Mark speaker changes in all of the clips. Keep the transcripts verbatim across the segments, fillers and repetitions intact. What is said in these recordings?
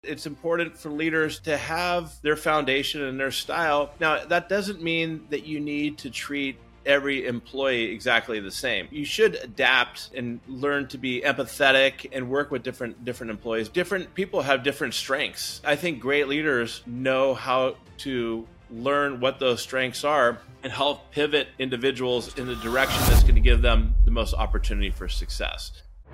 Speaker 1: it's important for leaders to have their foundation and their style. Now, that doesn't mean that you need to treat every employee exactly the same. You should adapt and learn to be empathetic and work with different different employees. Different people have different strengths. I think great leaders know how to learn what those strengths are and help pivot individuals in the direction that's going to give them the most opportunity for success.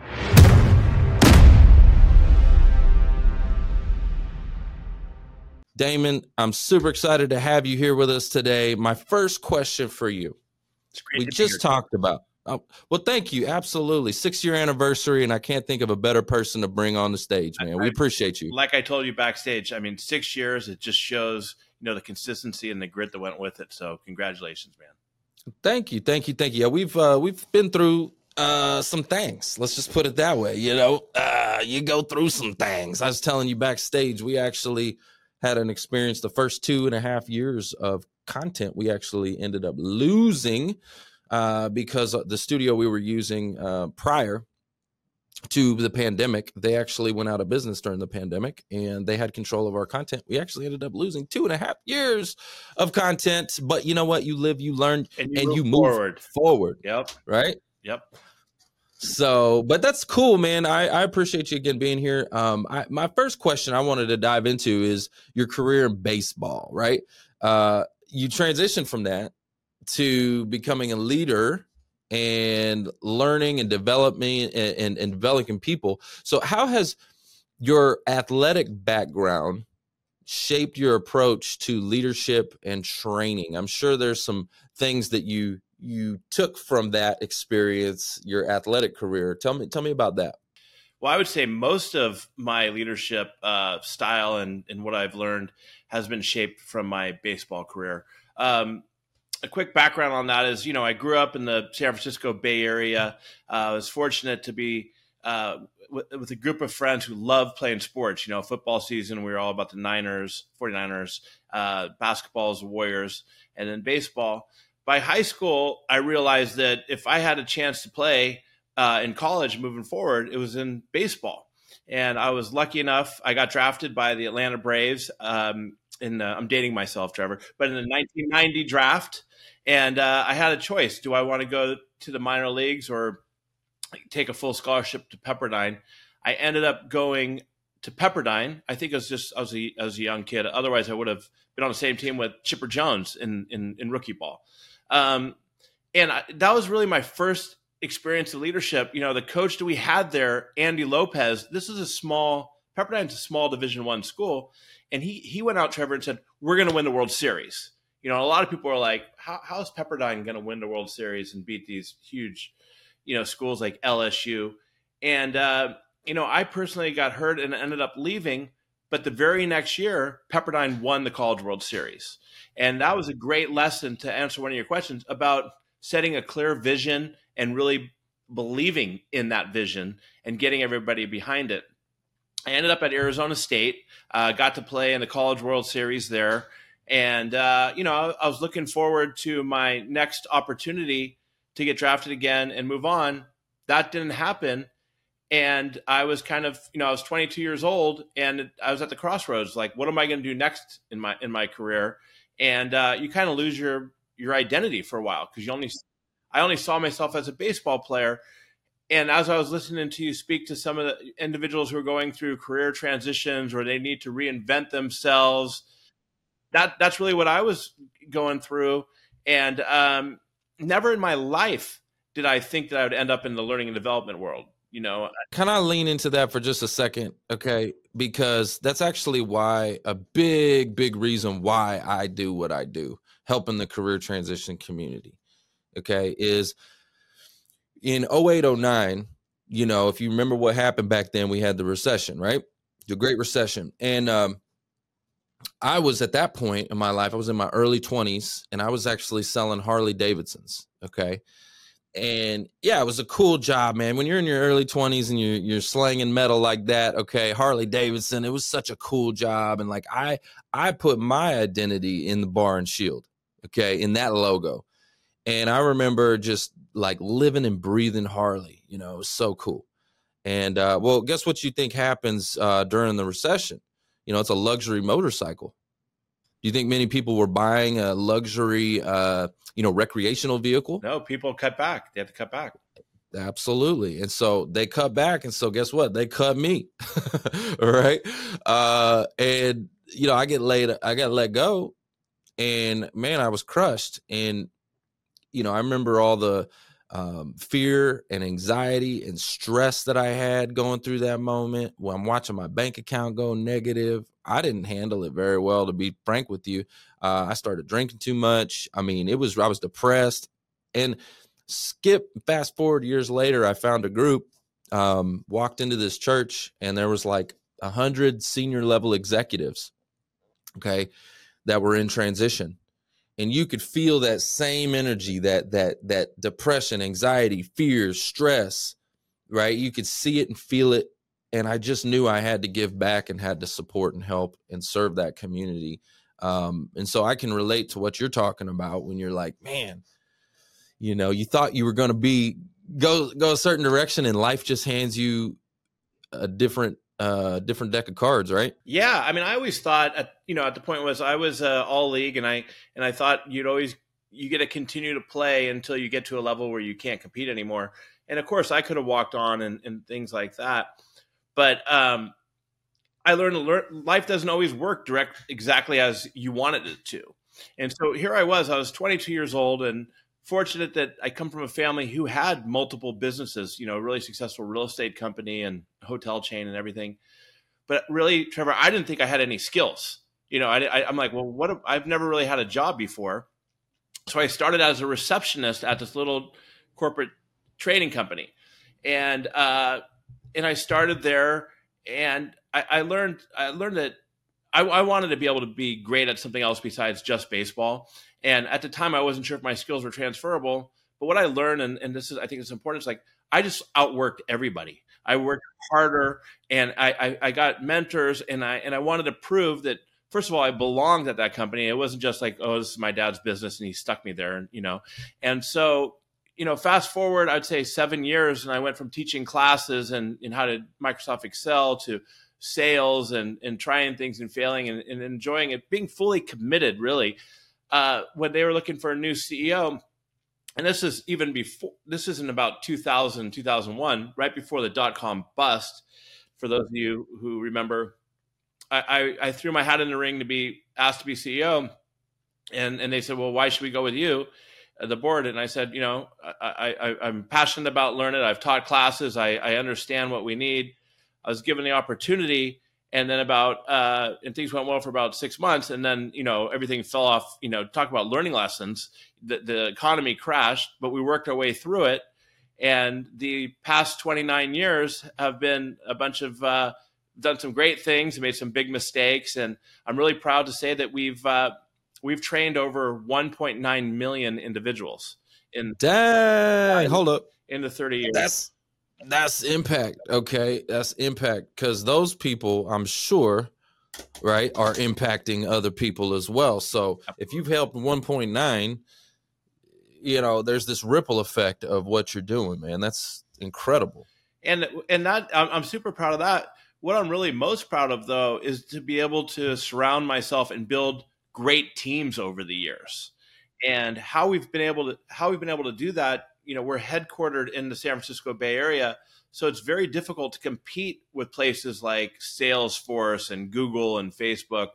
Speaker 2: Damon, I'm super excited to have you here with us today. My first question for you.
Speaker 1: It's great
Speaker 2: we
Speaker 1: to
Speaker 2: just talked about. Oh, well, thank you. Absolutely. Six year anniversary. And I can't think of a better person to bring on the stage, man. We appreciate you.
Speaker 1: Like I told you backstage, I mean, six years, it just shows, you know, the consistency and the grit that went with it. So congratulations, man.
Speaker 2: Thank you. Thank you. Thank you. Yeah, we've, uh, we've been through uh, some things. Let's just put it that way. You know, uh, you go through some things. I was telling you backstage, we actually had an experience the first two and a half years of content. We actually ended up losing uh, because the studio we were using uh, prior to the pandemic, they actually went out of business during the pandemic and they had control of our content. We actually ended up losing two and a half years of content. But you know what? You live, you learn,
Speaker 1: and you,
Speaker 2: and
Speaker 1: move,
Speaker 2: you move
Speaker 1: forward.
Speaker 2: forward.
Speaker 1: Yep.
Speaker 2: Right?
Speaker 1: Yep.
Speaker 2: So, but that's cool, man. I, I appreciate you again being here. Um, I, my first question I wanted to dive into is your career in baseball, right? Uh, you transitioned from that to becoming a leader and learning and developing and, and, and developing people. So how has your athletic background shaped your approach to leadership and training? I'm sure there's some things that you you took from that experience, your athletic career. Tell me, tell me about that.
Speaker 1: Well, I would say most of my leadership uh, style and, and what I've learned has been shaped from my baseball career. Um, a quick background on that is, you know, I grew up in the San Francisco Bay Area. Uh, I was fortunate to be uh, with, with a group of friends who love playing sports. You know, football season, we were all about the Niners, forty-niners, uh, basketball is the Warriors, and then baseball. By high school, I realized that if I had a chance to play uh, in college moving forward, it was in baseball. And I was lucky enough, I got drafted by the Atlanta Braves. Um, in the, I'm dating myself, Trevor, but in the nineteen ninety draft. And uh, I had a choice. Do I want to go to the minor leagues or take a full scholarship to Pepperdine? I ended up going to Pepperdine. I think it was just, I was a, I was a young kid. Otherwise, I would have been on the same team with Chipper Jones in, in, in rookie ball. Um, and I, that was really my first experience of leadership. You know, the coach that we had there, Andy Lopez, this is a small, Pepperdine's a small Division One school. And he, he went out, Trevor, and said, we're going to win the World Series. You know, a lot of people are like, how, how is Pepperdine going to win the World Series and beat these huge, you know, schools like L S U? And, uh, you know, I personally got hurt and ended up leaving. But the very next year, Pepperdine won the College World Series. And that was a great lesson to answer one of your questions about setting a clear vision and really believing in that vision and getting everybody behind it. I ended up at Arizona State, uh, got to play in the College World Series there. And, uh, you know, I was looking forward to my next opportunity to get drafted again and move on. That didn't happen. And I was kind of, you know, I was twenty-two years old and I was at the crossroads. Like, what am I going to do next in my, in my career? And uh, you kind of lose your, your identity for a while because you only, I only saw myself as a baseball player. And as I was listening to you speak to some of the individuals who are going through career transitions or they need to reinvent themselves, that that's really what I was going through. And um, never in my life did I think that I would end up in the learning and development world. You know,
Speaker 2: can I lean into that for just a second? Okay. Because that's actually why a big, big reason why I do what I do, helping the career transition community. Okay. Is in oh eight, oh nine, you know, if you remember what happened back then, we had the recession, right? The Great Recession. And um, I was at that point in my life, I was in my early twenties and I was actually selling Harley Davidsons. Okay. And yeah, it was a cool job, man. When you're in your early twenties and you're, you're slanging metal like that, okay, Harley Davidson, it was such a cool job. And like, I, I put my identity in the bar and shield, okay, in that logo. And I remember just like living and breathing Harley, you know, it was so cool. And uh, well, guess what you think happens uh, during the recession? You know, it's a luxury motorcycle. Do you think many people were buying a luxury, uh, you know, recreational vehicle?
Speaker 1: No, people cut back. They have to cut back.
Speaker 2: Absolutely. And so they cut back. And so guess what? They cut me. All right. Uh, and, you know, I get laid, I got let go, and man, I was crushed. And, you know, I remember all the um, fear and anxiety and stress that I had going through that moment when I'm watching my bank account go negative. I didn't handle it very well, to be frank with you. Uh, I started drinking too much. I mean, it was, I was depressed. And skip fast forward years later, I found a group, um, walked into this church, and there was like a hundred senior level executives, okay, that were in transition. And you could feel that same energy, that, that, that depression, anxiety, fear, stress, right? You could see it and feel it. And I just knew I had to give back and had to support and help and serve that community. Um, and so I can relate to what you're talking about when you're like, man, you know, you thought you were going to be go go a certain direction, and life just hands you a different uh, different deck of cards, right?
Speaker 1: Yeah, I mean, I always thought, at, you know, at the point was I was uh, all league, and I and I thought you'd always you get to continue to play until you get to a level where you can't compete anymore. And of course, I could have walked on and, and things like that, but um, I learned to learn life doesn't always work direct exactly as you wanted it to. And so here I was, I was twenty-two years old, and fortunate that I come from a family who had multiple businesses, you know, a really successful real estate company and hotel chain and everything. But really, Trevor, I didn't think I had any skills. You know, I, I, I'm like, well, what? If, I've never really had a job before. So I started as a receptionist at this little corporate trading company. And, uh, and I started there, and I, I learned, I learned that I, I wanted to be able to be great at something else besides just baseball. And at the time, I wasn't sure if my skills were transferable. But what I learned, and, and this is, I think it's important, is like I just outworked everybody. I worked harder, and I, I, I got mentors, and I and I wanted to prove that, first of all, I belonged at that company. It wasn't just like, oh, this is my dad's business, and he stuck me there, and you know. And so, you know, fast forward, I'd say seven years, and I went from teaching classes and in how to Microsoft Excel to sales and and trying things and failing and, and enjoying it, being fully committed, really. Uh, when they were looking for a new C E O, and this is even before, this isn't about two thousand, two thousand one, right before the dot-com bust. For those of you who remember, I, I, I threw my hat in the ring to be asked to be C E O. And, and they said, well, why should we go with you, uh, the board? And I said, you know, I, I, I'm passionate about learning. I've taught classes. I, I understand what we need. I was given the opportunity. And then about, uh, and things went well for about six months. And then, you know, everything fell off, you know, talk about learning lessons. The, the economy crashed, but we worked our way through it. And the past twenty-nine years have been a bunch of, uh, done some great things, made some big mistakes. And I'm really proud to say that we've, uh, we've trained over one point nine million individuals in
Speaker 2: Dang, hold up.
Speaker 1: in the thirty years.
Speaker 2: That's, That's impact. Okay. That's impact. Because those people, I'm sure, right, are impacting other people as well. So if you've helped one point nine, you know, there's this ripple effect of what you're doing, man. That's incredible.
Speaker 1: And, and that I'm, I'm super proud of that. What I'm really most proud of, though, is to be able to surround myself and build great teams over the years. And how we've been able to, how we've been able to do that. You know, we're headquartered in the San Francisco Bay Area, so it's very difficult to compete with places like Salesforce and Google and Facebook.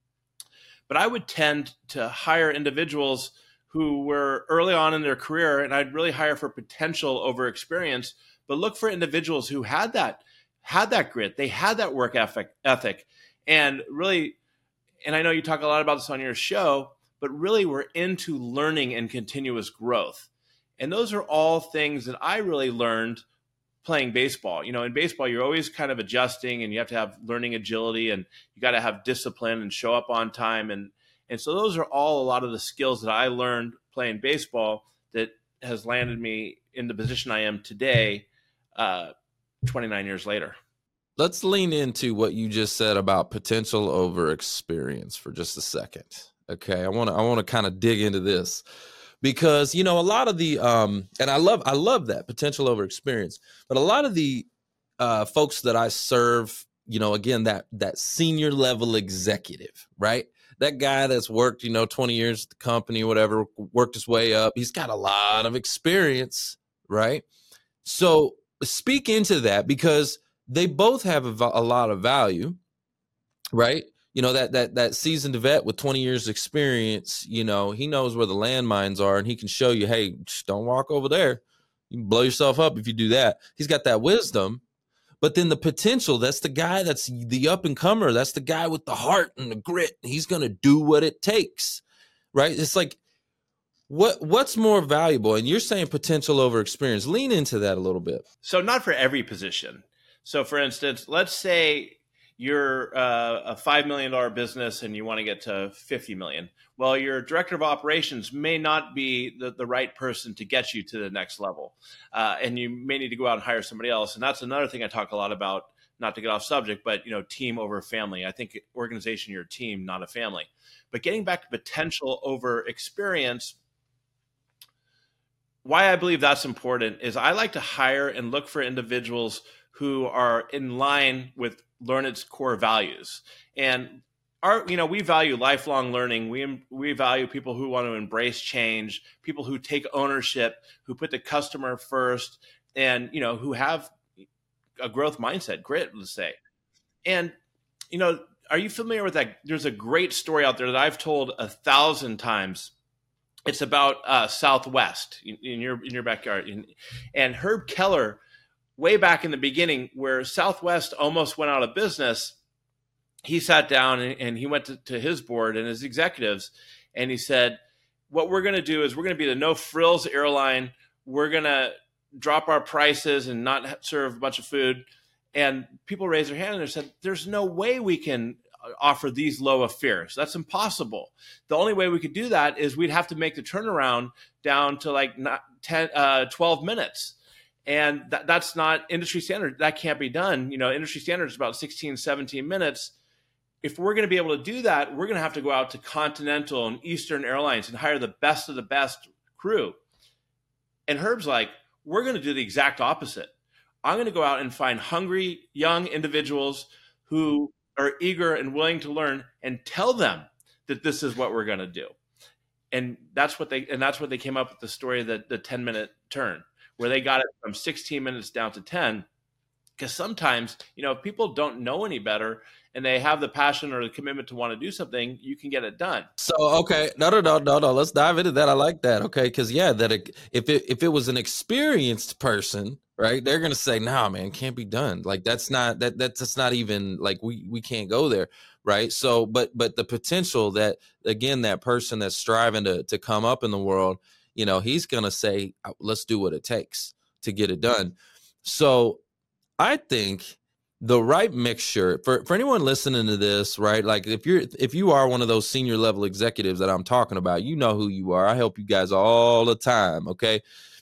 Speaker 1: But I would tend to hire individuals who were early on in their career, and I'd really hire for potential over experience, but look for individuals who had that, had that grit, they had that work ethic, ethic, and really, and I know you talk a lot about this on your show, but really we're into learning and continuous growth. And those are all things that I really learned playing baseball. You know, in baseball, you're always kind of adjusting, and you have to have learning agility, and you got to have discipline and show up on time. And, and so those are all a lot of the skills that I learned playing baseball that has landed me in the position I am today, uh, twenty-nine years later.
Speaker 2: Let's lean into what you just said about potential over experience for just a second. Okay. I want to, I want to kind of dig into this. Because, you know, a lot of the, um, and I love, I love that potential over experience, but a lot of the uh, folks that I serve you know, again, that that senior level executive, right? That guy that's worked, you know, twenty years at the company, whatever, worked his way up. He's got a lot of experience, right? So speak into that, because they both have a, a lot of value, right? You know, that that that seasoned vet with twenty years experience, you know, he knows where the landmines are, and he can show you, hey, just don't walk over there. You can blow yourself up if you do that. He's got that wisdom. But then the potential, that's the guy that's the up and comer. That's the guy with the heart and the grit. He's going to do what it takes, right? It's like, what what's more valuable? And you're saying potential over experience. Lean into that a little bit.
Speaker 1: So not for every position. So for instance, let's say you're uh, a five million dollars business and you want to get to fifty million. Well, your director of operations may not be the, the right person to get you to the next level. Uh, and you may need to go out and hire somebody else. And that's another thing I talk a lot about, not to get off subject, but, you know, team over family. I think organization, you're a team, not a family. But getting back to potential over experience, why I believe that's important is I like to hire and look for individuals who are in line with Learnit's core values. And our, you know, we value lifelong learning. We we value people who want to embrace change, people who take ownership, who put the customer first, and, you know, who have a growth mindset, grit, let's say. And, you know, are you familiar with that? There's a great story out there that I've told a thousand times. It's about uh, Southwest in, in your in your backyard. In, and Herb Keller, way back in the beginning, where Southwest almost went out of business, he sat down and, and he went to, to his board and his executives, and he said, what we're going to do is we're going to be the no frills airline. We're going to drop our prices and not serve a bunch of food. And people raised their hand and they said, there's no way we can offer these low of fares. That's impossible. The only way we could do that is we'd have to make the turnaround down to like not ten, uh, twelve minutes. And that, that's not industry standard. That can't be done. You know, industry standard is about sixteen, seventeen minutes. If we're going to be able to do that, we're going to have to go out to Continental and Eastern Airlines and hire the best of the best crew. And Herb's like, we're going to do the exact opposite. I'm going to go out and find hungry young individuals who are eager and willing to learn, and tell them that this is what we're going to do. And that's what they and that's what they came up with, the story of the, the ten minute turn, where they got it from sixteen minutes down to ten. Because sometimes, you know, if people don't know any better and they have the passion or the commitment to want to do something, you can get it done.
Speaker 2: So, okay. No, no, no, no, no. Let's dive into that. I like that. Okay. Because, yeah, that it, if it if it was an experienced person, right, they're going to say, nah, man, can't be done. Like, that's not that that's, that's not even like we we can't go there. Right. So, but but the potential that, again, that person that's striving to to come up in the world, you know, he's going to say, let's do what it takes to get it done. So I think the right mixture for, for anyone listening to this, right? Like if you're, if you are one of those senior level executives that I'm talking about, you know who you are. I help you guys all the time. Okay.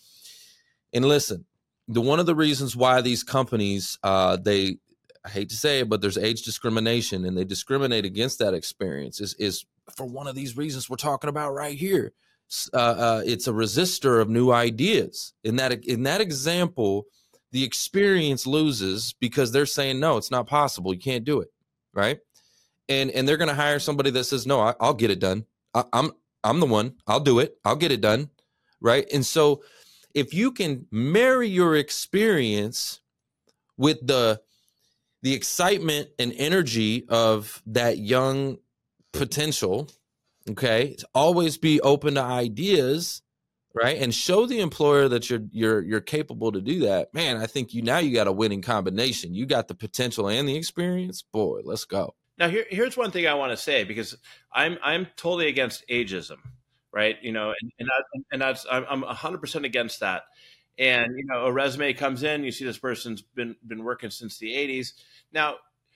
Speaker 2: And listen, the, one of the reasons why these companies, uh, they, I hate to say it, but there's age discrimination and they discriminate against that experience is, is for one of these reasons we're talking about right here. Uh, uh, it's a resistor of new ideas. In that, in that example, the experience loses because they're saying, no, it's not possible. You can't do it. Right. And, and they're going to hire somebody that says, no, I, I'll get it done. I, I'm, I'm the one. I'll do it. I'll get it done. Right. And so if you can marry your experience with the, the excitement and energy of that young potential, okay, to always be open to ideas, right, and show the employer that you're you're you're capable to do that, man, I think you now you got a winning combination. You got the potential and the experience. Boy, let's go.
Speaker 1: Now, here, here's one thing I want to say, because I'm I'm totally against ageism, right? You know, and and, that, and that's I'm I'm one hundred percent against that. And you know, a resume comes in, you see this person's been been working since the eighties. Now,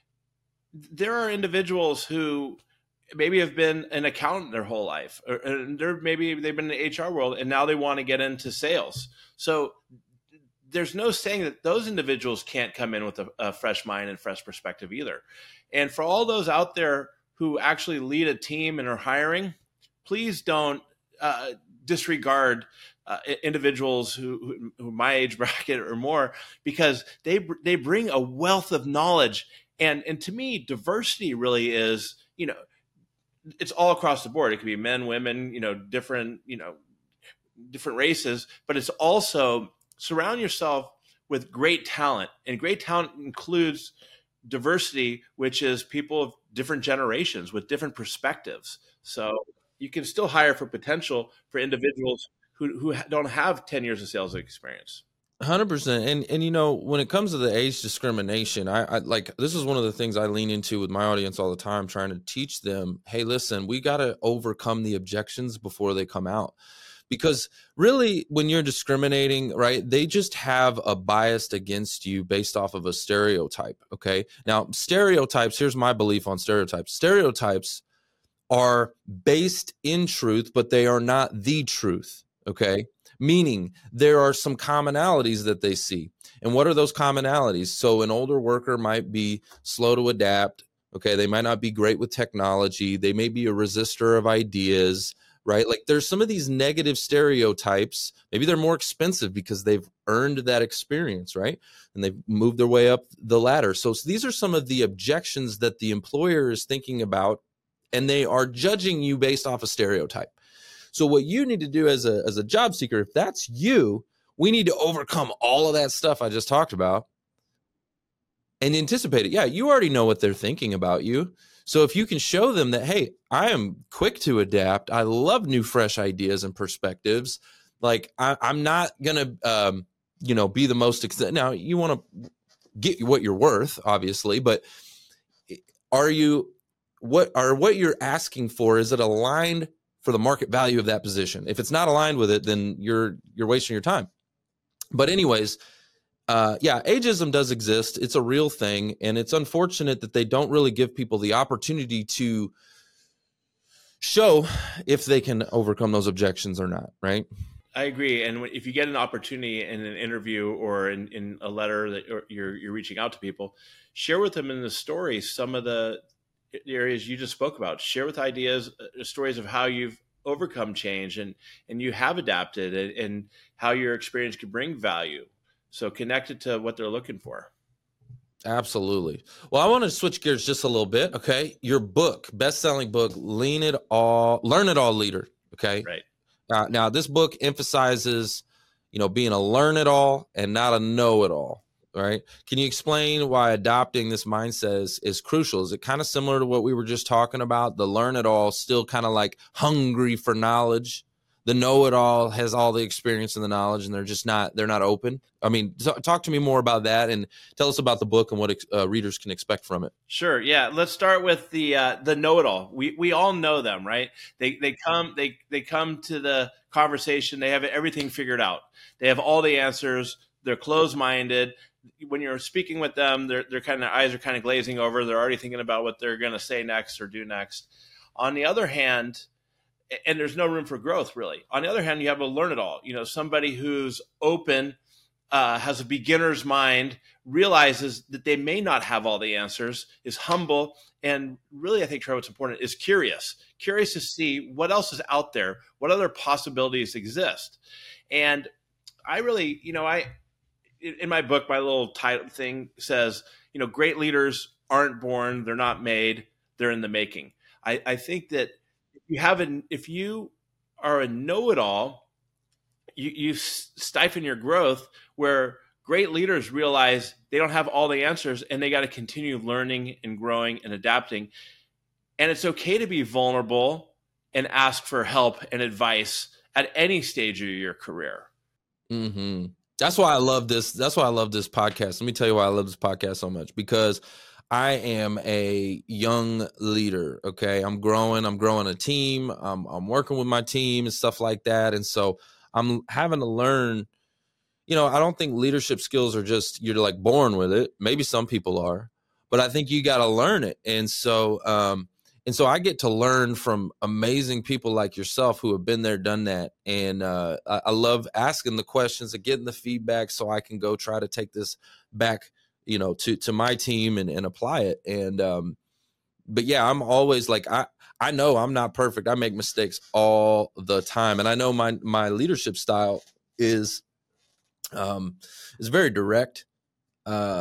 Speaker 1: there are individuals who maybe have been an accountant their whole life, or they're, maybe they've been in the H R world and now they want to get into sales. So there's no saying that those individuals can't come in with a, a fresh mind and fresh perspective either. And for all those out there who actually lead a team and are hiring, please don't uh, disregard uh, individuals who, who, who my age bracket or more, because they they bring a wealth of knowledge And, and to me, diversity really is, you know, it's all across the board. It could be men, women, you know, different, you know, different races, but it's also surround yourself with great talent, and great talent includes diversity, which is people of different generations with different perspectives. So you can still hire for potential for individuals who, who don't have ten years of sales experience.
Speaker 2: one hundred percent. And, and, you know, when it comes to the age discrimination, I, I like, this is one of the things I lean into with my audience all the time, trying to teach them, hey, listen, we got to overcome the objections before they come out. Because really, when you're discriminating, right, they just have a bias against you based off of a stereotype. Okay. Now, stereotypes, here's my belief on stereotypes. Stereotypes are based in truth, but they are not the truth. Okay. Meaning there are some commonalities that they see. And what are those commonalities? So an older worker might be slow to adapt. Okay. They might not be great with technology. They may be a resistor of ideas. Right? Like there's some of these negative stereotypes. Maybe they're more expensive because they've earned that experience, right? And they've moved their way up the ladder. So, so these are some of the objections that the employer is thinking about, and they are judging you based off a stereotype. So what you need to do as a, as a job seeker, if that's you, we need to overcome all of that stuff I just talked about and anticipate it. Yeah, you already know what they're thinking about you. So if you can show them that, hey, I am quick to adapt. I love new, fresh ideas and perspectives. Like I, I'm not going to, um, you know, be the most, ex- now you want to get what you're worth, obviously, but are you, what are, what you're asking for, is it aligned for the market value of that position? If it's not aligned with it, then you're, you're wasting your time. But anyways, Uh, yeah, ageism does exist. It's a real thing. And it's unfortunate that they don't really give people the opportunity to show if they can overcome those objections or not, right?
Speaker 1: I agree. And if you get an opportunity in an interview or in, in a letter that you're, you're reaching out to people, share with them in the story some of the areas you just spoke about. Share with ideas, uh, stories of how you've overcome change and, and you have adapted, and, and how your experience could bring value. So connected to what they're looking for.
Speaker 2: Absolutely. Well, I want to switch gears just a little bit. Okay. Your book, best-selling book, Lean It All, Learn It All Leader. Okay.
Speaker 1: Right.
Speaker 2: Uh, now this book emphasizes, you know, being a learn it all and not a know it all. Right. Can you explain why adopting this mindset is, is crucial? Is it kind of similar to what we were just talking about? The learn it all, still kind of like hungry for knowledge. The know-it-all has all the experience and the knowledge, and they're just not, they're not open. I mean, t- talk to me more about that and tell us about the book and what ex- uh, readers can expect from it.
Speaker 1: Sure. Yeah. Let's start with the, uh, the know-it-all. We, we all know them, right? They, they come, they, they come to the conversation. They have everything figured out. They have all the answers. They're closed-minded. When you're speaking with them, they're, they're kind of, their eyes are kind of glazing over. They're already thinking about what they're going to say next or do next. On the other hand, and there's no room for growth, really. On the other hand, you have a learn it all. You know, somebody who's open, uh, has a beginner's mind, realizes that they may not have all the answers, is humble, and really, I think, Trevor, what's important is curious. Curious to see what else is out there, what other possibilities exist. And I really, you know, I in my book, my little title thing says, you know, great leaders aren't born, they're not made, they're in the making. I, I think that you have an, if you are a know-it-all, you, you stifle your growth, where great leaders realize they don't have all the answers and they got to continue learning and growing and adapting. And it's okay to be vulnerable and ask for help and advice at any stage of your career.
Speaker 2: Mm-hmm. That's why I love this. That's why I love this podcast. Let me tell you why I love this podcast so much, because I am a young leader. Okay. I'm growing, I'm growing a team. I'm, I'm working with my team and stuff like that. And so I'm having to learn, you know, I don't think leadership skills are just, you're like born with it. Maybe some people are, but I think you got to learn it. And so, um, and so I get to learn from amazing people like yourself who have been there, done that. And uh, I, I love asking the questions and getting the feedback so I can go try to take this back, you know, to, to my team and, and apply it. And, um, but yeah, I'm always like, I, I know I'm not perfect. I make mistakes all the time. And I know my, my leadership style is, um, is very direct. Uh,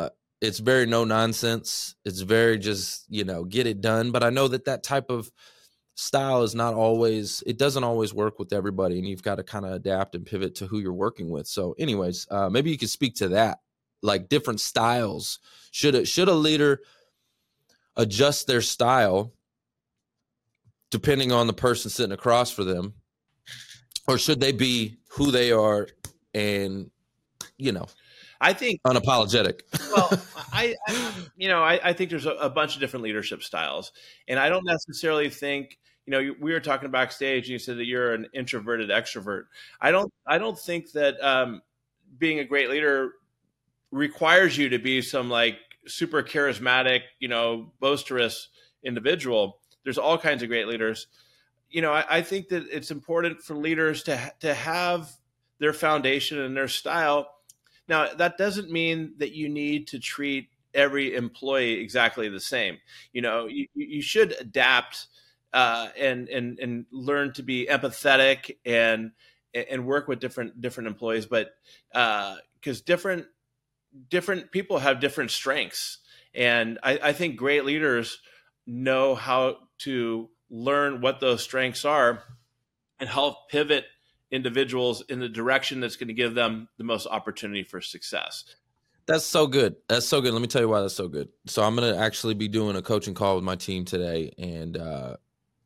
Speaker 2: It's very no nonsense. It's very just, you know, get it done. But I know that that type of style is not always, it doesn't always work with everybody, and you've got to kind of adapt and pivot to who you're working with. So anyways, uh, maybe you could speak to that, like different styles. Should a, should a leader adjust their style depending on the person sitting across for them, or should they be who they are and, you know,
Speaker 1: I think
Speaker 2: unapologetic?
Speaker 1: Well, I, I you know, I, I think there's a, a bunch of different leadership styles, and I don't necessarily think, you know, you, we were talking backstage, and you said that you're an introverted extrovert. I don't, I don't think that um, being a great leader requires you to be some like super charismatic, you know, boisterous individual. There's all kinds of great leaders. You know, I, I think that it's important for leaders to to have their foundation and their style. Now, that doesn't mean that you need to treat every employee exactly the same. You know, you, you should adapt uh, and and and learn to be empathetic and and work with different different employees. But because uh, different different people have different strengths, and I, I think great leaders know how to learn what those strengths are and help pivot individuals in the direction that's going to give them the most opportunity for success.
Speaker 2: That's so good. That's so good. Let me tell you why that's so good. So I'm going to actually be doing a coaching call with my team today, and uh,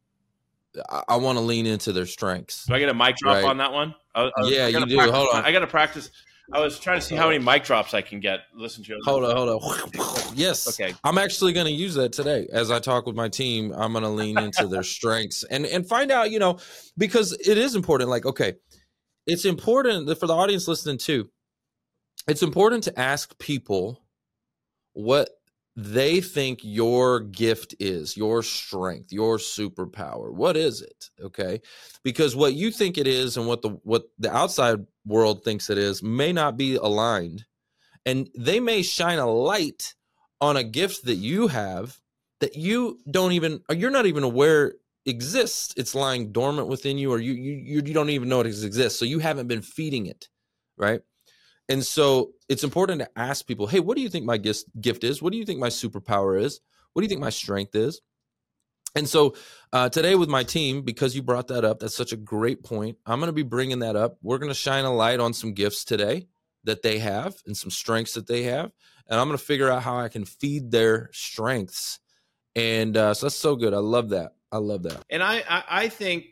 Speaker 2: I, I want to lean into their strengths.
Speaker 1: Do I get a mic drop right on that one? I, I,
Speaker 2: yeah,
Speaker 1: I
Speaker 2: you do.
Speaker 1: Practice,
Speaker 2: hold on.
Speaker 1: I got to practice. I was trying to see how many mic drops I can get. Listen to it.
Speaker 2: Hold on, hold on. Yes.
Speaker 1: Okay.
Speaker 2: I'm actually going to use that today as I talk with my team. I'm going to lean into their strengths and, and find out, you know, because it is important. Like, okay, it's important that for the audience listening too, it's important to ask people what they think your gift is, your strength, your superpower. What is it? Okay. Because what you think it is and what the what the outside world thinks it is may not be aligned. And they may shine a light on a gift that you have that you don't even, or you're not even aware exists. It's lying dormant within you, or you you you don't even know it exists. So you haven't been feeding it, right? And so it's important to ask people, hey, what do you think my gift is? What do you think my superpower is? What do you think my strength is? And so uh, today with my team, because you brought that up, that's such a great point. I'm going to be bringing that up. We're going to shine a light on some gifts today that they have and some strengths that they have. And I'm going to figure out how I can feed their strengths. And uh, so that's so good. I love that. I love that.
Speaker 1: And I, I, I think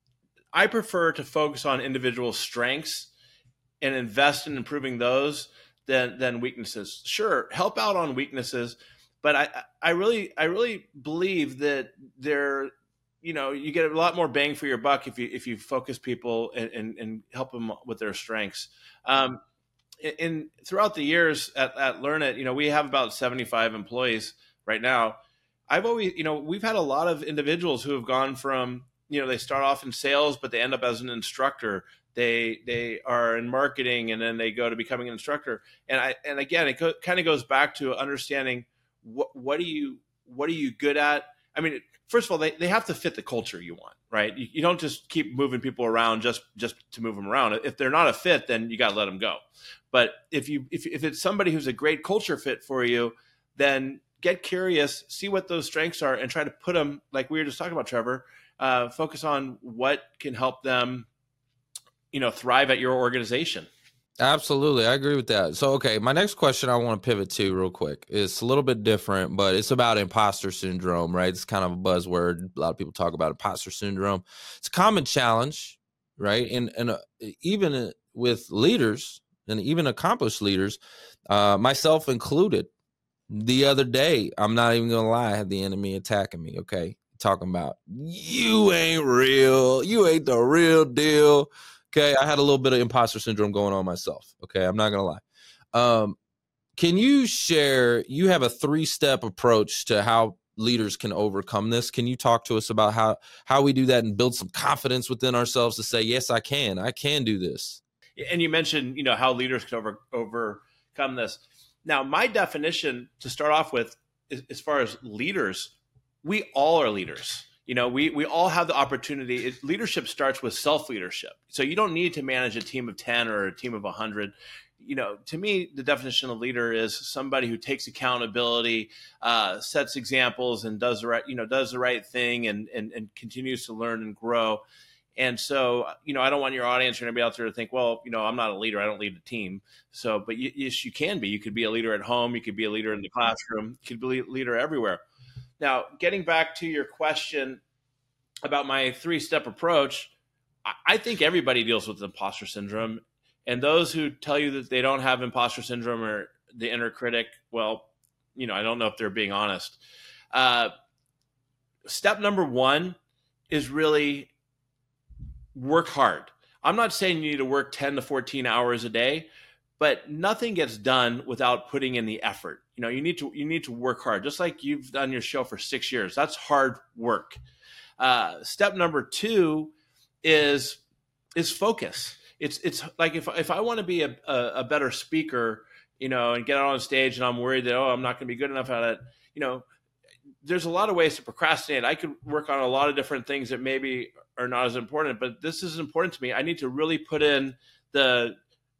Speaker 1: I prefer to focus on individual strengths and invest in improving those than than weaknesses. Sure, help out on weaknesses, but I I really I really believe that there, you know, you get a lot more bang for your buck if you if you focus people and and, and help them with their strengths. Um, in throughout the years at, at Learn It, you know, we have about seventy-five employees right now. I've always, you know, we've had a lot of individuals who have gone from, you know, they start off in sales, but they end up as an instructor. They they are in marketing, and then they go to becoming an instructor. And I and again, it co- kind of goes back to understanding what what are you what are you good at. I mean, first of all, they, they have to fit the culture you want, right? You, you don't just keep moving people around just just to move them around. If they're not a fit, then you got to let them go. But if you if if it's somebody who's a great culture fit for you, then get curious, see what those strengths are, and try to put them, like we were just talking about, Trevor. Uh, focus on what can help them, you know, thrive at your organization.
Speaker 2: Absolutely. I agree with that. So, okay, my next question I want to pivot to real quick is a little bit different, but it's about imposter syndrome, right? It's kind of a buzzword. A lot of people talk about imposter syndrome. It's a common challenge, right? And, and uh, even with leaders and even accomplished leaders, uh, myself included, the other day, I'm not even going to lie, I had the enemy attacking me, okay? Talking about, you ain't real. You ain't the real deal. Okay, I had a little bit of imposter syndrome going on myself. Okay, I'm not going to lie. Um, can you share, you have a three-step approach to how leaders can overcome this. Can you talk to us about how, how we do that and build some confidence within ourselves to say, yes, I can. I can do this.
Speaker 1: And you mentioned, you know, how leaders can over, overcome this. Now, my definition to start off with, is, as far as leaders, we all are leaders. You know, we we all have the opportunity. It, leadership starts with self-leadership. So you don't need to manage a team of ten or a team of one hundred. you know, to me, the definition of leader is somebody who takes accountability, uh, sets examples, and does the right, you know, does the right thing, and and and continues to learn and grow. And so, you know, I don't want your audience or anybody out there to think, well, you know, I'm not a leader. I don't lead a team. So, but you, yes, you can be. You could be a leader at home. You could be a leader in the classroom. You could be a leader everywhere. Now, getting back to your question about my three-step approach, I think everybody deals with imposter syndrome. And those who tell you that they don't have imposter syndrome or the inner critic, well, you know, I don't know if they're being honest. Uh, step number one is really work hard. I'm not saying you need to work ten to fourteen hours a day, but nothing gets done without putting in the effort. You know, you need to you need to work hard, just like you've done your show for six years. That's hard work. Uh, step number two is is focus. It's it's like if if I want to be a, a, a better speaker, you know, and get out on stage, and I'm worried that, oh, I'm not going to be good enough at it, you know, there's a lot of ways to procrastinate. I could work on a lot of different things that maybe are not as important, but this is important to me. I need to really put in the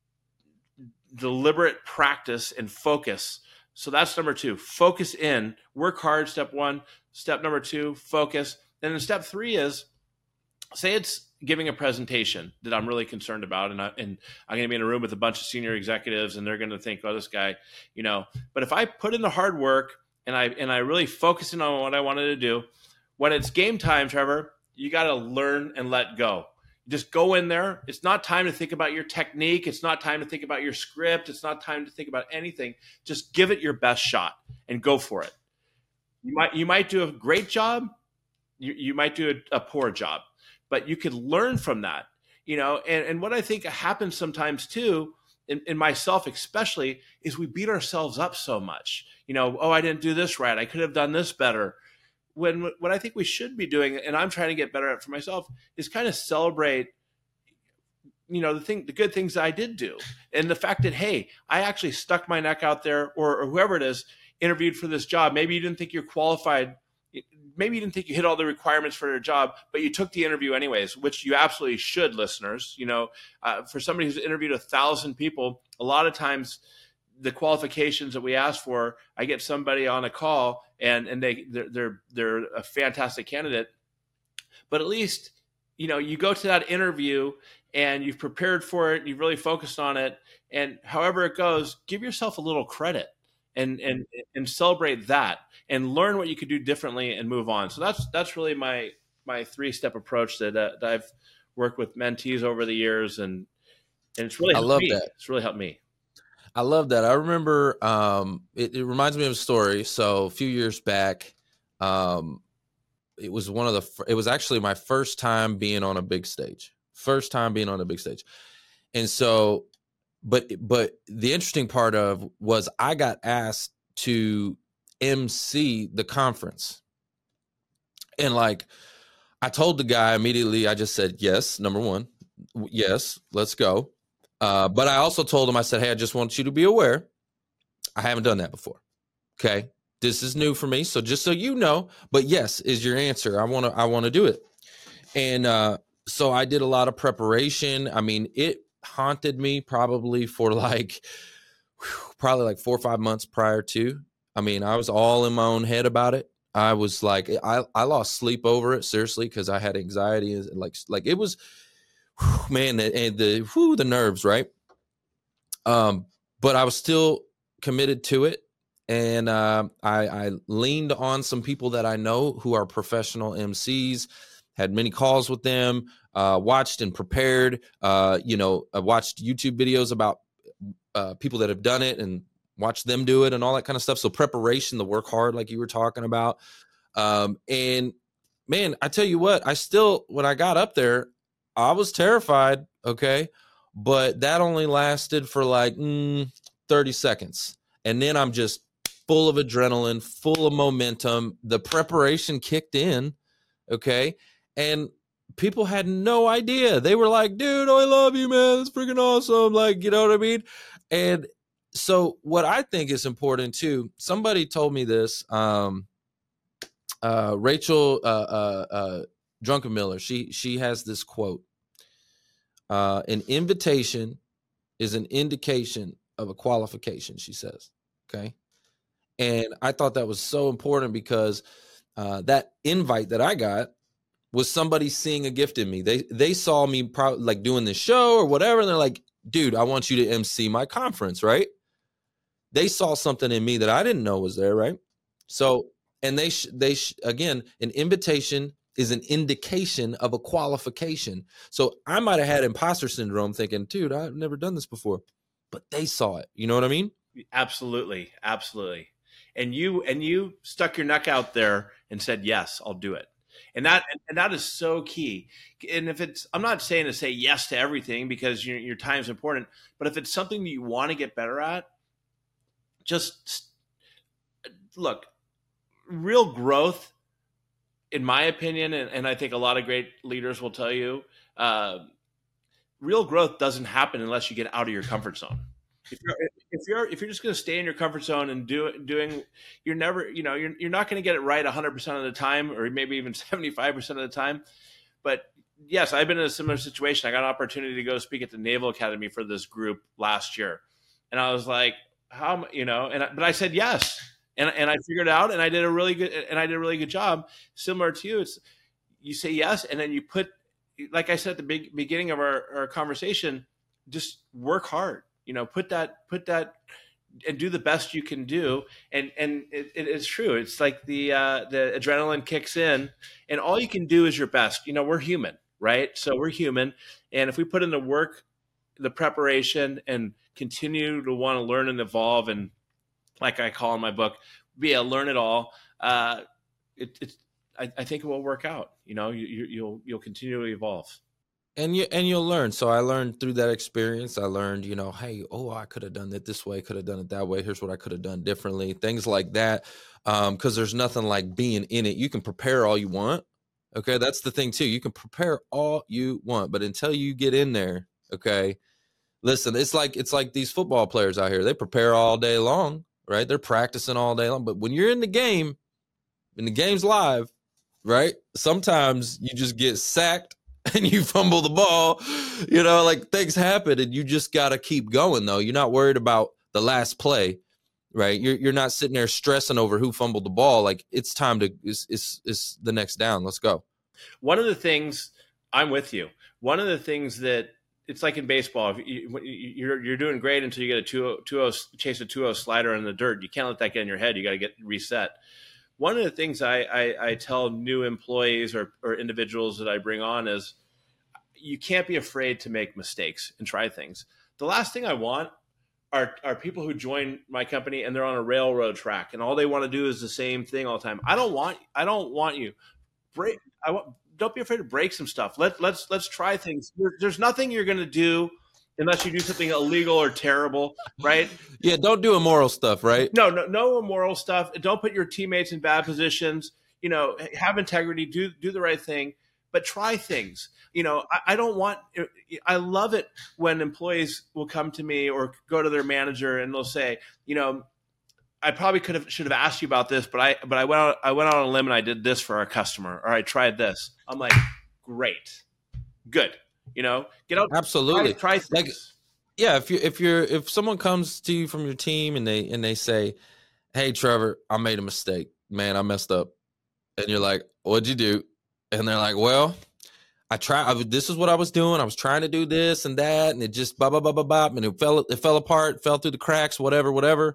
Speaker 1: deliberate practice and focus. So that's number two. Focus in. Work hard, step one. Step number two, focus. And then step three is, say it's giving a presentation that I'm really concerned about, and, I, and I'm going to be in a room with a bunch of senior executives, and they're going to think, oh, this guy, you know. But if I put in the hard work and I and I really focus in on what I wanted to do, when it's game time, Trevor, you got to learn and let go. Just go in there. It's not time to think about your technique. It's not time to think about your script. It's not time to think about anything. Just give it your best shot and go for it. You might you might do a great job. You, you might do a, a poor job. But you could learn from that, you know, and, and what I think happens sometimes too, in, in myself especially, is we beat ourselves up so much. You know, oh, I didn't do this right. I could have done this better. When what I think we should be doing, and I'm trying to get better at for myself, is kind of celebrate, you know, the thing, the good things that I did do. And the fact that, hey, I actually stuck my neck out there, or, or whoever it is, interviewed for this job. Maybe you didn't think you're qualified. Maybe you didn't think you hit all the requirements for your job, but you took the interview anyways, which you absolutely should, listeners. You know, uh, for somebody who's interviewed a thousand people, a lot of times the qualifications that we ask for, I get somebody on a call and and they they're they're, they're a fantastic candidate, but at least, you know, you go to that interview and you've prepared for it, you've really focused on it, and however it goes, give yourself a little credit. And, and and celebrate that, and learn what you could do differently and move on. So that's that's really my my three step approach that, uh, that I've worked with mentees over the years, and and it's really
Speaker 2: I
Speaker 1: helped
Speaker 2: love
Speaker 1: me.
Speaker 2: that.
Speaker 1: It's really helped me.
Speaker 2: I love that. I remember um, it, it reminds me of a story. So a few years back, um, it was one of the. It was actually my first time being on a big stage. First time being on a big stage, and so. But but the interesting part of was I got asked to M C the conference. And like I told the guy immediately, I just said, yes, number one, yes, let's go. Uh, but I also told him, I said, hey, I just want you to be aware, I haven't done that before. Okay. This is new for me. So just so you know, but yes is your answer. I want to I want to do it. And uh, so I did a lot of preparation. I mean, it haunted me probably for like whew, probably like four or five months prior to. I mean, I was all in my own head about it. I was like, I, I lost sleep over it, seriously, because I had anxiety. And like, like it was, whew, man, and the whew, the nerves, right? Um, but I was still committed to it, and uh, I, I leaned on some people that I know who are professional M Cs. Had many calls with them. Uh, watched and prepared, uh, you know, I watched YouTube videos about uh, people that have done it and watched them do it and all that kind of stuff. So preparation, the work hard, like you were talking about. Um, and man, I tell you what, I still, when I got up there, I was terrified. Okay. But that only lasted for like mm, thirty seconds. And then I'm just full of adrenaline, full of momentum. The preparation kicked in. Okay. And people had no idea. They were like, dude, I love you, man. It's freaking awesome. Like, you know what I mean? And so what I think is important too, somebody told me this, um, uh, Rachel, uh, uh, uh, Druckenmiller, she, she has this quote, uh, an invitation is an indication of a qualification, she says. Okay. And I thought that was so important because uh, that invite that I got was somebody seeing a gift in me. They they saw me pro- like doing this show or whatever. And they're like, dude, I want you to M C my conference, right? They saw something in me that I didn't know was there, right? So, and they, sh- they sh- again, an invitation is an indication of a qualification. So I might have had imposter syndrome thinking, dude, I've never done this before, but they saw it. You know what I mean?
Speaker 1: Absolutely. Absolutely. And you, and you stuck your neck out there and said, yes, I'll do it. And that, and that is so key. And if it's, I'm not saying to say yes to everything because your, your time is important, but if it's something that you want to get better at, just look, real growth, in my opinion, and, and I think a lot of great leaders will tell you, uh, real growth doesn't happen unless you get out of your comfort zone. If you're if you're if you're just going to stay in your comfort zone and do doing, you're never, you know, you're you're not going to get it right one hundred percent of the time, or maybe even seventy-five percent of the time. But yes, I've been in a similar situation. I got an opportunity to go speak at the Naval Academy for this group last year, and I was like, how, you know, and but I said yes. And, and I figured it out, and I did a really good and I did a really good job. Similar to you, it's you say yes, and then you put, like I said at the big, beginning of our, our conversation, just work hard. You know, put that put that and do the best you can do. And and it, it is true. It's like the uh, the adrenaline kicks in, and all you can do is your best. You know, we're human, right? So we're human, and if we put in the work, the preparation, and continue to want to learn and evolve, and like I call in my book, be a learn it all. Uh, it, it's, I, I think it will work out. You know, you, you, you'll you'll continue to evolve,
Speaker 2: and you and you'll learn. So I learned through that experience. I learned, you know, hey, oh, I could have done it this way, could have done it that way. Here's what I could have done differently. Things like that, because um, there's nothing like being in it. You can prepare all you want. Okay, that's the thing too. You can prepare all you want, but until you get in there, okay. Listen, it's like it's like these football players out here. They prepare all day long. Right? They're practicing all day long. But when you're in the game, when the game's live, right? Sometimes you just get sacked and you fumble the ball. You know, like things happen and you just got to keep going, though. You're not worried about the last play, right? You're you're not sitting there stressing over who fumbled the ball. Like it's time to, it's, it's, it's the next down. Let's go.
Speaker 1: One of the things, I'm with you. One of the things that, it's like in baseball. You, you're you're doing great until you get a two oh chase a two oh slider in the dirt. You can't let that get in your head. You got to get reset. One of the things I, I, I tell new employees or, or individuals that I bring on is you can't be afraid to make mistakes and try things. The last thing I want are are people who join my company and they're on a railroad track and all they want to do is the same thing all the time. I don't want I don't want you. Break. I want. Don't be afraid to break some stuff. Let, let's let's try things. There, there's nothing you're going to do unless you do something illegal or terrible, right?
Speaker 2: Yeah, don't do immoral stuff, right?
Speaker 1: No, no, no immoral stuff. Don't put your teammates in bad positions. You know, have integrity. Do do the right thing, but try things. You know, I, I don't want. I love it when employees will come to me or go to their manager and they'll say, you know, I probably could have should have asked you about this, but I but I went out, I went out on a limb and I did this for our customer, or I tried this. I'm like, great, good. You know, get out,
Speaker 2: absolutely,
Speaker 1: try, try things.
Speaker 2: Like, yeah, if you if you're if someone comes to you from your team and they and they say, "Hey, Trevor, I made a mistake, man, I messed up," and you're like, "What'd you do?" And they're like, "Well, I tried. I, this is what I was doing. I was trying to do this and that, and it just blah blah blah blah blah, and it fell it fell apart, fell through the cracks, whatever, whatever."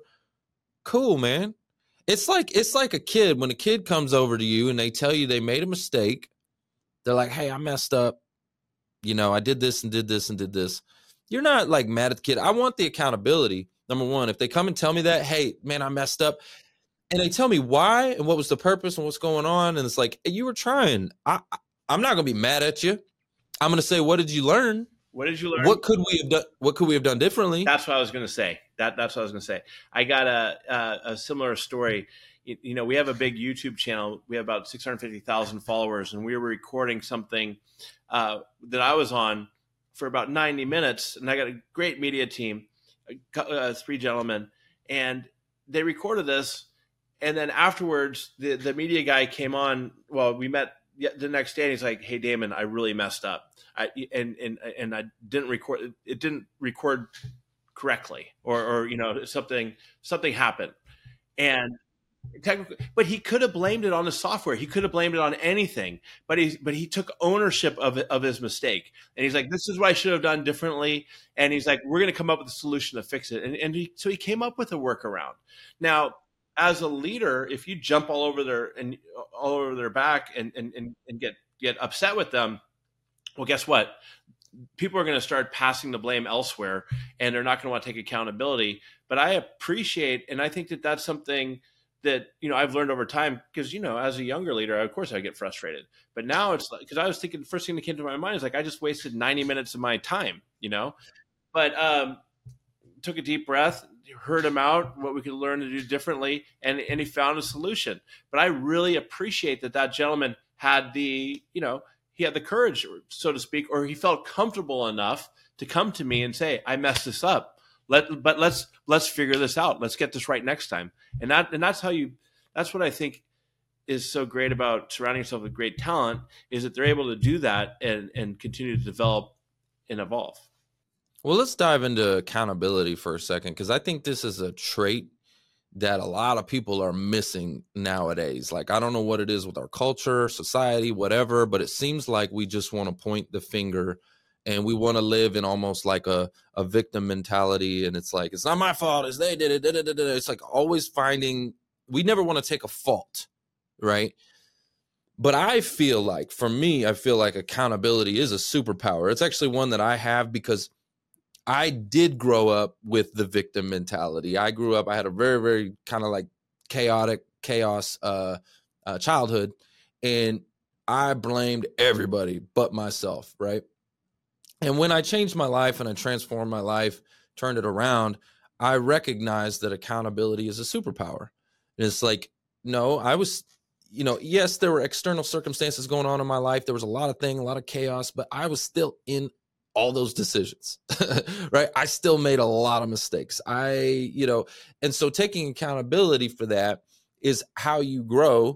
Speaker 2: Cool, man. It's like it's like a kid. When a kid comes over to you and they tell you they made a mistake, they're like, "Hey, I messed up. You know, I did this and did this and did this." You're not like mad at the kid. I want the accountability. Number one, if they come and tell me that, "Hey, man, I messed up," and they tell me why and what was the purpose and what's going on, and it's like, hey, you were trying. I, I I'm not gonna be mad at you. I'm gonna say, what did you learn?
Speaker 1: What did you learn?
Speaker 2: What could we have done? What could we have done differently?
Speaker 1: That's what I was going to say. That that's what I was going to say. I got a, a a similar story. You, you know, we have a big YouTube channel. We have about six hundred fifty thousand followers, and we were recording something uh, that I was on for about ninety minutes. And I got a great media team, uh, three gentlemen, and they recorded this. And then afterwards, the the media guy came on. Well, we met the next day and he's like, "Hey, Damon, I really messed up. I and and and I didn't record. It didn't record correctly, or or you know something something happened." And technically, but he could have blamed it on the software. He could have blamed it on anything. But he but he took ownership of it, of his mistake. And he's like, "This is what I should have done differently." And he's like, "We're going to come up with a solution to fix it." And and he, so he came up with a workaround. Now, as a leader, if you jump all over their and all over their back and and and, and get get upset with them, well, guess what? People are going to start passing the blame elsewhere, and they're not going to want to take accountability. But I appreciate, and I think that that's something that, you know, I've learned over time, because, you know, as a younger leader, of course I get frustrated, but now it's like, because I was thinking, the first thing that came to my mind is like, I just wasted ninety minutes of my time, you know, but um, took a deep breath, heard him out, what we could learn to do differently. And, and he found a solution. But I really appreciate that that gentleman had the, you know, he had the courage, so to speak, or he felt comfortable enough to come to me and say, "I messed this up. Let, but let's let's figure this out. Let's get this right next time." And that and that's how you. That's what I think is so great about surrounding yourself with great talent, is that they're able to do that and and continue to develop and evolve.
Speaker 2: Well, let's dive into accountability for a second, because I think this is a trait that a lot of people are missing nowadays. Like, I don't know what it is with our culture, society, whatever, but it seems like we just want to point the finger and we want to live in almost like a, a victim mentality. And it's like, it's not my fault, it's they did it. Da, da, da, da. It's like always finding, we never want to take a fault, right? But I feel like, for me, I feel like accountability is a superpower. It's actually one that I have because I did grow up with the victim mentality. I grew up, I had a very, very kind of like chaotic chaos uh, uh, childhood, and I blamed everybody but myself, right? And when I changed my life and I transformed my life, turned it around, I recognized that accountability is a superpower. And it's like, no, I was, you know, yes, there were external circumstances going on in my life. There was a lot of things, a lot of chaos, but I was still in all those decisions, right? I still made a lot of mistakes. I, you know, and so taking accountability for that is how you grow.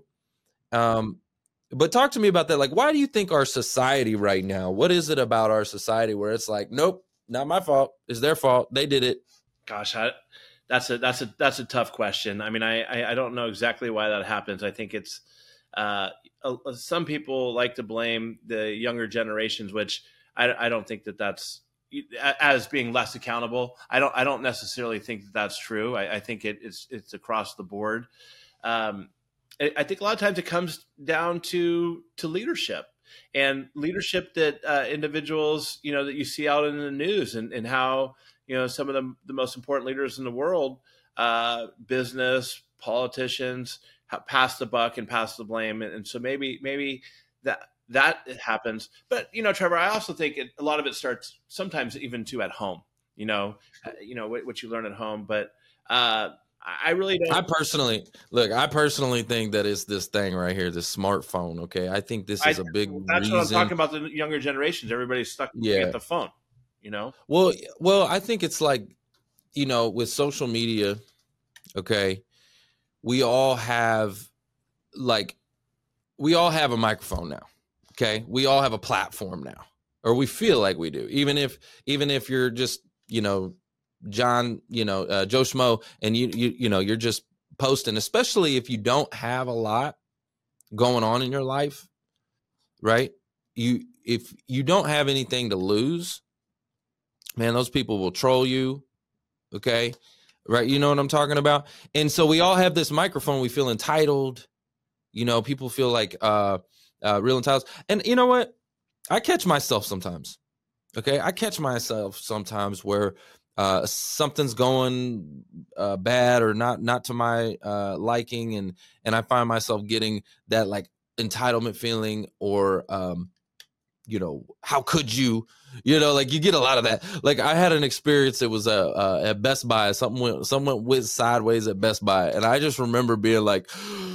Speaker 2: Um, but talk to me about that. Like, why do you think our society right now, what is it about our society where it's like, nope, not my fault, it's their fault, they did it?
Speaker 1: Gosh, I, that's a that's a that's a tough question. I mean, I I, I don't know exactly why that happens. I think it's uh, uh, some people like to blame the younger generations, which I, I don't think that that's as being less accountable. I don't I don't necessarily think that that's true. I, I think it, it's it's across the board. Um, I think a lot of times it comes down to to leadership and leadership that uh, individuals, you know, that you see out in the news, and, and how, you know, some of the, the most important leaders in the world, uh, business, politicians, pass the buck and pass the blame. And, and so maybe maybe that that happens. But, you know, Trevor, I also think it, a lot of it starts sometimes even too at home, you know, uh, you know, what, what you learn at home. But uh I really don't.
Speaker 2: I personally look. I personally think that it's this thing right here, this smartphone. Okay, I think this is
Speaker 1: I,
Speaker 2: a big.
Speaker 1: That's
Speaker 2: reason.
Speaker 1: what I'm talking about. The younger generations, everybody's stuck
Speaker 2: yeah.
Speaker 1: at the phone. You know.
Speaker 2: Well, well, I think it's like, you know, with social media. Okay, we all have, like, we all have a microphone now. Okay, we all have a platform now, or we feel like we do. Even if, even if you're just, you know, John, you know, uh, Joe Schmo, and you, you, you know, you're just posting, especially if you don't have a lot going on in your life, right? You, if you don't have anything to lose, man, those people will troll you. Okay. Right. You know what I'm talking about? And so we all have this microphone. We feel entitled, you know, people feel like, uh, uh, real entitled. And you know what? I catch myself sometimes. Okay. I catch myself sometimes where, Uh, something's going uh, bad or not not to my uh, liking, and and I find myself getting that like entitlement feeling, or um, you know, how could you, you know, like you get a lot of that. Like I had an experience. It was uh, uh, at Best Buy. Something went something went sideways at Best Buy, and I just remember being like,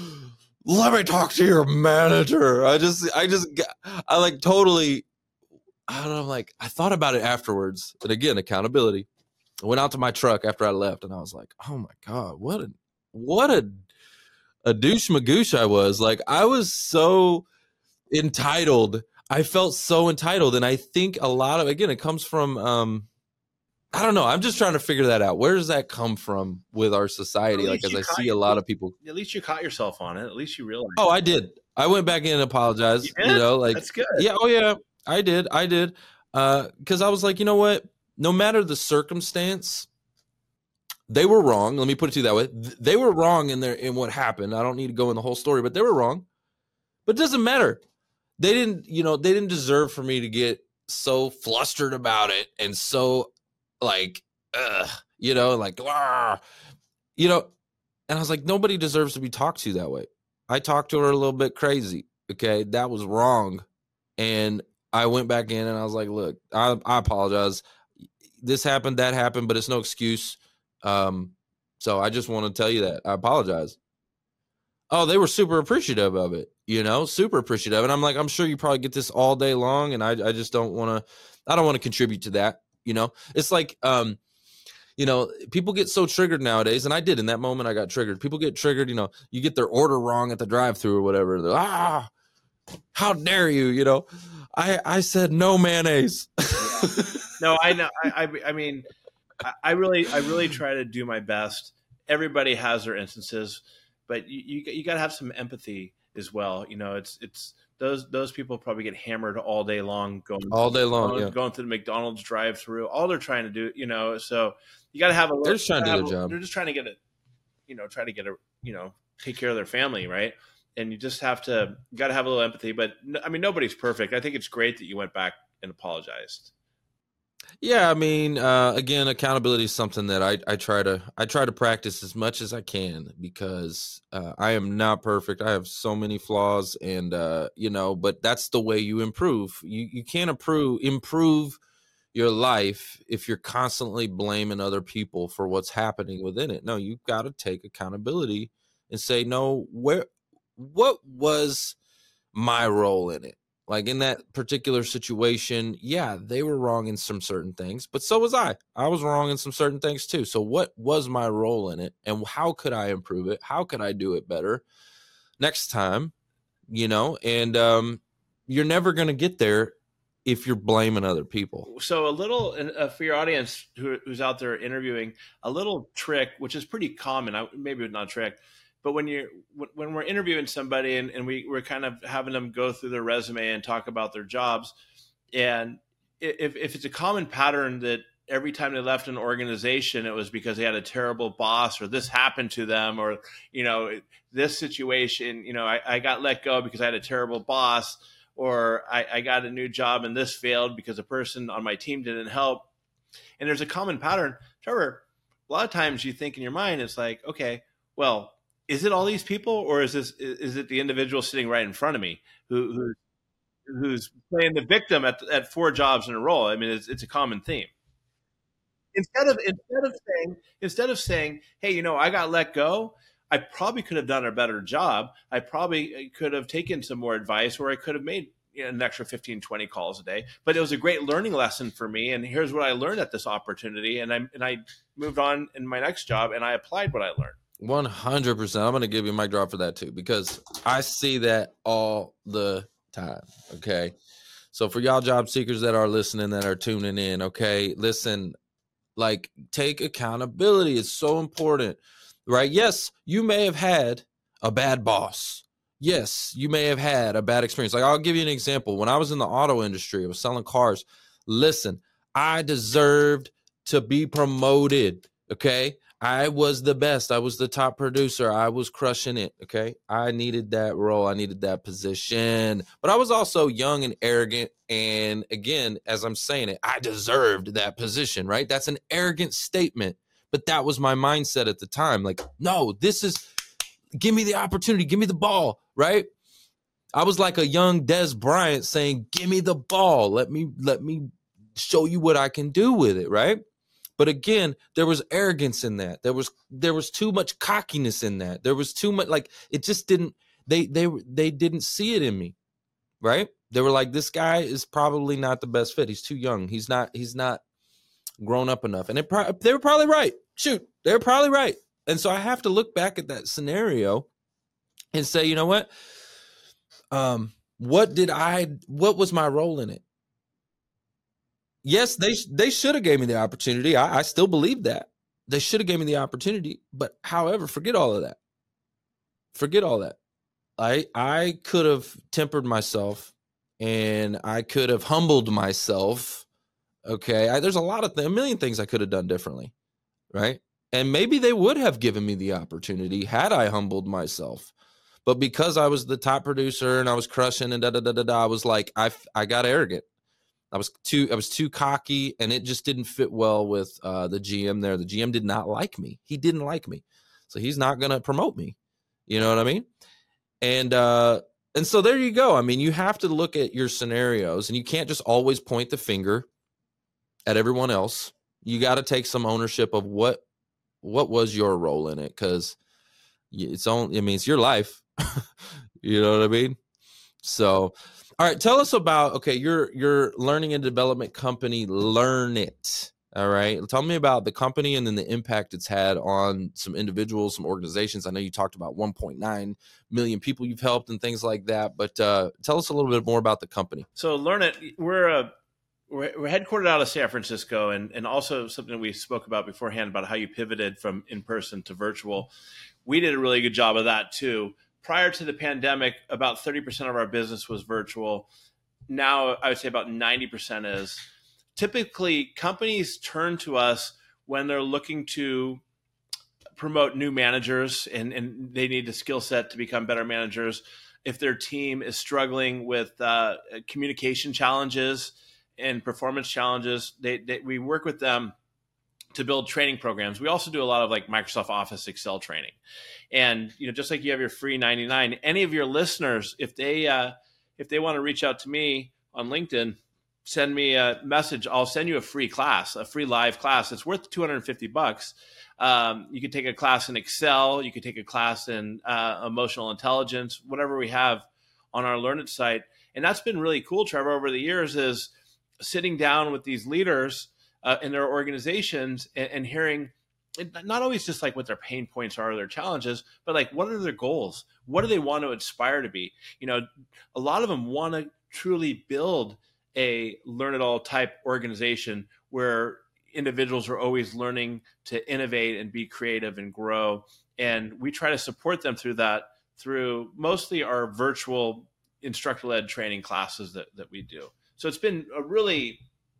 Speaker 2: "Let me talk to your manager." I just I just I like totally. I don't know. Like I thought about it afterwards, and again, accountability. I went out to my truck after I left, and I was like, "Oh my God, what a what a a douche magoosh I was!" Like I was so entitled. I felt so entitled. And I think a lot of, again, it comes from, um, I don't know. I'm just trying to figure that out. Where does that come from with our society? Like, as I see a lot of people.
Speaker 1: At least you caught yourself on it. At least you realized.
Speaker 2: Oh, I did. I went back in and apologized. You, you know, like,
Speaker 1: that's good.
Speaker 2: Yeah. Oh, yeah. I did. I did. Uh, because I was like, you know what? No matter the circumstance, they were wrong. Let me put it to you that way. They were wrong in their in what happened. I don't need to go in the whole story, but they were wrong. But it doesn't matter. They didn't, you know, they didn't deserve for me to get so flustered about it and so like, ugh, you know, like, ah, you know, and I was like, nobody deserves to be talked to that way. I talked to her a little bit crazy. Okay. That was wrong. And I went back in and I was like, look, I, I apologize. This happened, that happened, but it's no excuse. Um, so I just want to tell you that I apologize. Oh, they were super appreciative of it, you know, super appreciative. And I'm like, I'm sure you probably get this all day long. And I, I just don't want to, I don't want to contribute to that. You know, it's like, um, you know, people get so triggered nowadays. And I did in that moment, I got triggered. People get triggered, you know, you get their order wrong at the drive-thru or whatever. They're like, ah, how dare you? You know, I, I said no mayonnaise.
Speaker 1: No, I know. I, I, I mean, I, I really, I really try to do my best. Everybody has their instances, but you, you, you got to have some empathy as well. You know, it's, it's those, those people probably get hammered all day long, going
Speaker 2: all day long,
Speaker 1: going,
Speaker 2: yeah.
Speaker 1: going through the McDonald's drive through, all they're trying to do, you know, so you got to have a,
Speaker 2: they're just trying to do their job.
Speaker 1: They're just trying to get it, you know, try to get a, you know, take care of their family. Right. And you just have to, you got to have a little empathy, but I mean, nobody's perfect. I think it's great that you went back and apologized.
Speaker 2: Yeah, I mean, uh, again, accountability is something that I, I try to I try to practice as much as I can because uh, I am not perfect. I have so many flaws, and uh, you know, but that's the way you improve. You you can't improve improve your life if you're constantly blaming other people for what's happening within it. No, you've got to take accountability and say, no, where what was my role in it? Like in that particular situation, yeah, they were wrong in some certain things, but so was I. I was wrong in some certain things too. So what was my role in it and how could I improve it? How could I do it better next time? You know, and um, you're never going to get there if you're blaming other people.
Speaker 1: So a little uh, for your audience who, who's out there interviewing, a little trick, which is pretty common, I, maybe not a trick, but when you're when we're interviewing somebody and, and we, we're kind of having them go through their resume and talk about their jobs, and if, if it's a common pattern that every time they left an organization, it was because they had a terrible boss or this happened to them or, you know, this situation, you know, I, I got let go because I had a terrible boss or I, I got a new job and this failed because a person on my team didn't help. And there's a common pattern. Trevor, a lot of times you think in your mind, it's like, okay, well, is it all these people, or is this is it the individual sitting right in front of me who, who who's playing the victim at at four jobs in a row? I mean, it's it's a common theme. Instead of instead of saying instead of saying, hey, you know, I got let go. I probably could have done a better job. I probably could have taken some more advice, or I could have made you know, an extra fifteen, twenty calls a day. But it was a great learning lesson for me. And here's what I learned at this opportunity. And I and I moved on in my next job, and I applied what I learned.
Speaker 2: one hundred percent. I'm going to give you a mic drop for that too, because I see that all the time. Okay. So for y'all job seekers that are listening, that are tuning in, okay, listen, like take accountability. It's so important, right? Yes, you may have had a bad boss. Yes, you may have had a bad experience. Like I'll give you an example. When I was in the auto industry, I was selling cars. Listen, I deserved to be promoted. Okay. I was the best. I was the top producer. I was crushing it. Okay. I needed that role. I needed that position, but I was also young and arrogant. And again, as I'm saying it, I deserved that position, right? That's an arrogant statement, but that was my mindset at the time. Like, no, this is, give me the opportunity. Give me the ball, right? I was like a young Des Bryant saying, give me the ball. Let me, let me show you what I can do with it. Right. But again, there was arrogance in that. There was there was too much cockiness in that. There was too much, like it just didn't. They they they didn't see it in me, right? They were like, this guy is probably not the best fit. He's too young. He's not he's not grown up enough. And it pro- they were probably right. Shoot, they were probably right. And so I have to look back at that scenario and say, you know what? Um, What did I, what was my role in it? Yes, they they should have gave me the opportunity. I, I still believe that. They should have gave me the opportunity. But however, forget all of that. Forget all that. I I could have tempered myself and I could have humbled myself. Okay. I, there's a lot of th- a million things I could have done differently. Right. And maybe they would have given me the opportunity had I humbled myself. But because I was the top producer and I was crushing and da da da da da, I was like, I I got arrogant. I was too I was too cocky, and it just didn't fit well with uh, the G M there. The G M did not like me. He didn't like me, so he's not going to promote me. You know what I mean? And uh, and so there you go. I mean, you have to look at your scenarios, and you can't just always point the finger at everyone else. You got to take some ownership of what what was your role in it, because it's only. I mean, it's your life. You know what I mean? So. All right, tell us about, okay, your your learning and development company, Learn It. All right, tell me about the company and then the impact it's had on some individuals, some organizations. I know you talked about one point nine million people you've helped and things like that, but uh, tell us a little bit more about the company.
Speaker 1: So Learn It, we're a we're, we're headquartered out of San Francisco, and and also something we spoke about beforehand about how you pivoted from in person to virtual. We did a really good job of that too. Prior to the pandemic, about thirty percent of our business was virtual. Now, I would say about ninety percent is. Typically, companies turn to us when they're looking to promote new managers and, and they need the skill set to become better managers. If their team is struggling with uh, communication challenges and performance challenges, they, they, we work with them to build training programs. We also do a lot of like Microsoft Office Excel training. And, you know, just like you have your free ninety-nine, any of your listeners, if they, uh, if they want to reach out to me on LinkedIn, send me a message. I'll send you a free class, a free live class. It's worth two hundred fifty bucks. Um, you could take a class in Excel. You could take a class in uh, emotional intelligence, whatever we have on our Learn It site. And that's been really cool, Trevor, over the years, is sitting down with these leaders Uh, in their organizations and, and hearing not always just like what their pain points are or their challenges, but like what are their goals? What do they want to aspire to be? You know, a lot of them want to truly build a learn it all type organization where individuals are always learning to innovate and be creative and grow. And we try to support them through that through mostly our virtual instructor-led training classes that, that we do. So it's been a really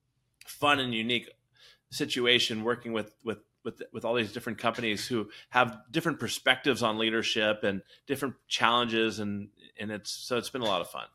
Speaker 1: fun and unique situation working with with with with all these different companies who have different perspectives on leadership and different challenges, and and it's so it's been a lot of fun.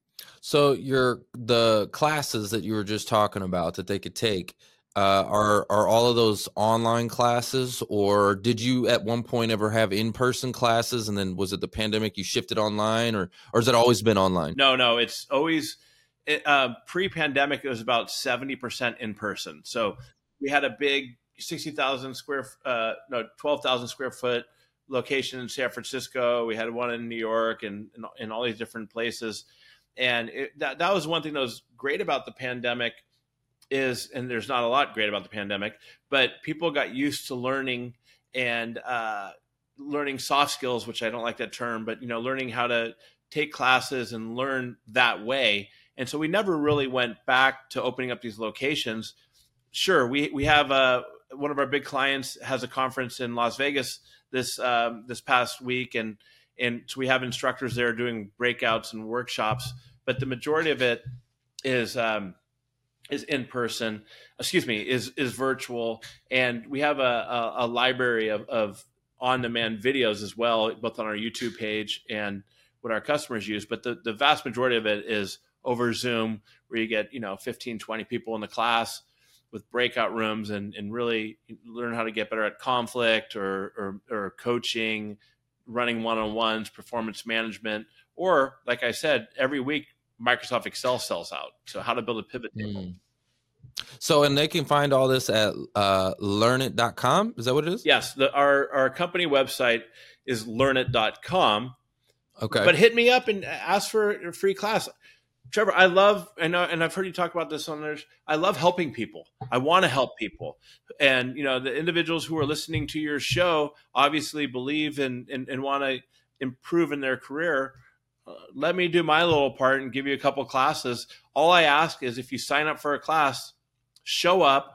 Speaker 2: So your the classes that you were just talking about that they could take, uh, are are all of those online classes, or did you at one point ever have in-person classes, and then was it the pandemic you shifted online, or or has it always been online?
Speaker 1: No, no, it's always it, uh, pre-pandemic. It was about seventy percent in person. So we had a big sixty thousand square, uh, no, twelve thousand square foot location in San Francisco. We had one in New York and in, in all these different places. And it, that, that was one thing that was great about the pandemic is, and there's not a lot great about the pandemic, but people got used to learning and uh, learning soft skills, which I don't like that term, but, you know, learning how to take classes and learn that way. And so we never really went back to opening up these locations. Sure, we we have a, one of our big clients has a conference in Las Vegas this um, this past week, and and so we have instructors there doing breakouts and workshops. But the majority of it is um, is in person. Excuse me, is is virtual, and we have a a, a library of, of on demand videos as well, both on our YouTube page and what our customers use. But the the vast majority of it is over Zoom, where you get you know fifteen, twenty people in the class with breakout rooms and, and really learn how to get better at conflict or, or, or coaching, running one-on-ones, performance management, or like I said, every week, Microsoft Excel sells out. So how to build a pivot table.
Speaker 2: Mm. So, and they can find all this at uh, learn it dot com. Is that what it is?
Speaker 1: Yes. The, our, our company website is learn it dot com.
Speaker 2: Okay.
Speaker 1: But hit me up and ask for a free class. Trevor, I love, I know, and I've heard you talk about this on others. I love helping people. I want to help people. And, you know, the individuals who are listening to your show obviously believe and, and, and want to improve in their career. uh, let me do my little part and give you a couple classes. All I ask is if you sign up for a class, show up,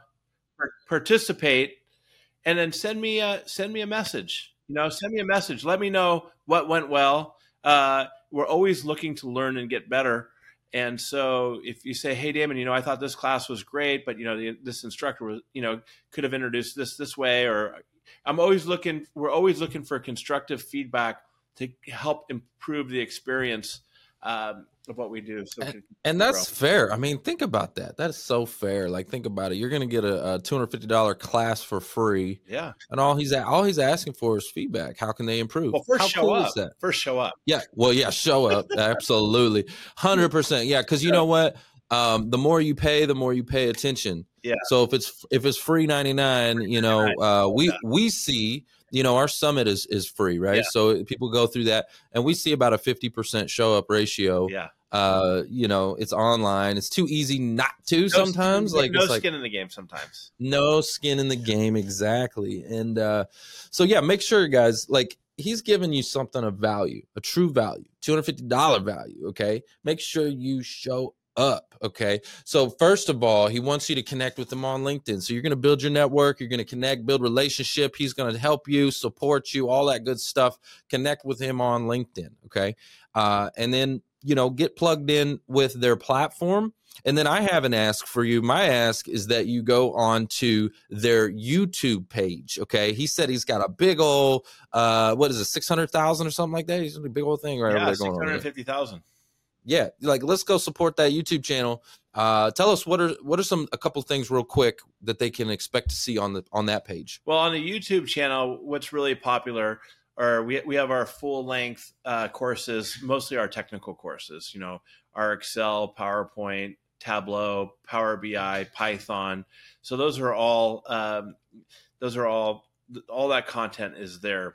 Speaker 1: participate, and then send me a send me a message. You know, send me a message. Let me know what went well. Uh, we're always looking to learn and get better. And so if you say, hey, Damon, you know, I thought this class was great, but, you know, the, this instructor was, you know, could have introduced this this way, or I'm always looking, we're always looking for constructive feedback to help improve the experience um, of what we do. So
Speaker 2: and, and that's grow. fair. I mean, think about that. That is so fair. Like, think about it. You're going to get a, a two hundred fifty dollars class for free.
Speaker 1: Yeah.
Speaker 2: And all he's all he's asking for is feedback. How can they improve?
Speaker 1: Well, first
Speaker 2: How
Speaker 1: show
Speaker 2: cool
Speaker 1: up.
Speaker 2: Is that?
Speaker 1: First show up.
Speaker 2: Yeah. Well, yeah, show up. Absolutely. one hundred percent. Yeah. Because you know what? Um, the more you pay, the more you pay attention.
Speaker 1: Yeah.
Speaker 2: So if it's if it's free ninety-nine, you know, uh, we yeah. we see, you know, our summit is is free, right? Yeah. So people go through that, and we see about a fifty percent show up ratio.
Speaker 1: Yeah.
Speaker 2: Uh, you know, it's online. It's too easy not to no sometimes.
Speaker 1: Skin,
Speaker 2: like
Speaker 1: no
Speaker 2: it's
Speaker 1: skin
Speaker 2: like,
Speaker 1: in the game sometimes.
Speaker 2: No skin in the game, exactly. And uh, so yeah, make sure, guys, like he's giving you something of value, a true value, two hundred fifty dollars value. Okay, make sure you show up. Okay, so first of all, he wants you to connect with him on LinkedIn. So you're going to build your network, you're going to connect, build relationship. He's going to help you, support you, all that good stuff. Connect with him on LinkedIn. Okay, uh, and then, you know, get plugged in with their platform. And then I have an ask for you. My ask is that you go on to their YouTube page. Okay. He said he's got a big old, uh, what is it, six hundred thousand or something like that? He's a big old thing right
Speaker 1: yeah,
Speaker 2: over there going on.
Speaker 1: six hundred fifty thousand.
Speaker 2: Yeah. Like, let's go support that YouTube channel. Uh, tell us what are, what are some, a couple things real quick that they can expect to see on the, on that page.
Speaker 1: Well, on the YouTube channel, what's really popular are we, we have our full length uh, courses, mostly our technical courses, you know, our Excel, PowerPoint, Tableau, Power B I, Python. So those are all, um, those are all, all that content is there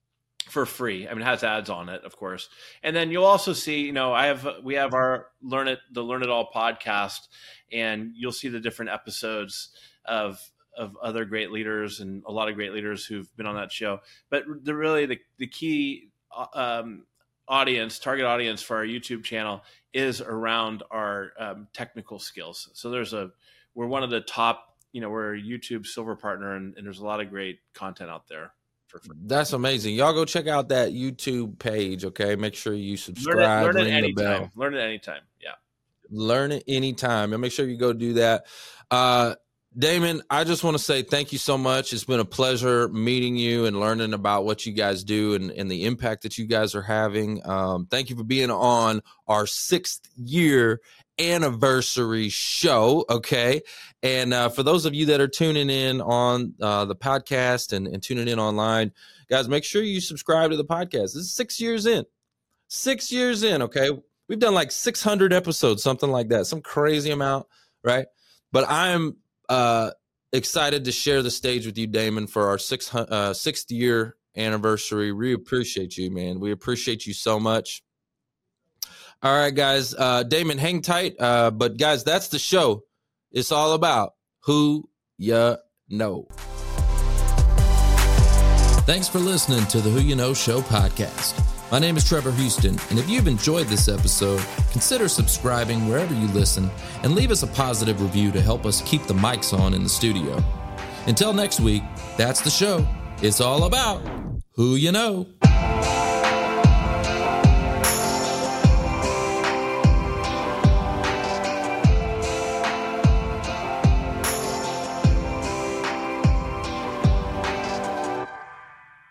Speaker 1: for free. I mean, it has ads on it, of course. And then you'll also see, you know, I have, we have our Learn It, the Learn It All podcast, and you'll see the different episodes of, of other great leaders and a lot of great leaders who've been on that show. But the really the, the key um, audience, target audience for our YouTube channel is around our um, technical skills. So there's a, we're one of the top, you know, we're a YouTube silver partner, and, and there's a lot of great content out there. For free.
Speaker 2: That's amazing. Y'all go check out that YouTube page. Okay. Make sure you subscribe.
Speaker 1: Learn it, learn it
Speaker 2: ring
Speaker 1: anytime.
Speaker 2: the bell.
Speaker 1: Learn it anytime. Yeah.
Speaker 2: Learn it anytime, and make sure you go do that. Uh, Damon, I just want to say thank you so much. It's been a pleasure meeting you and learning about what you guys do and, and the impact that you guys are having. Um, thank you for being on our sixth year anniversary show. Okay. And uh, for those of you that are tuning in on uh, the podcast and, and tuning in online, guys, make sure you subscribe to the podcast. This is six years in. Six years in. Okay. We've done like six hundred episodes, something like that, some crazy amount, right? But I'm Uh, excited to share the stage with you, Damon, for our six, uh, sixth year anniversary. We appreciate you, man. We appreciate you so much. All right, guys. Uh, Damon, hang tight. Uh, but, guys, that's the show. It's all about who you know. Thanks for listening to the Who You Know Show podcast. My name is Trevor Houston, and if you've enjoyed this episode, consider subscribing wherever you listen and leave us a positive review to help us keep the mics on in the studio. Until next week, that's the show. It's all about who you know.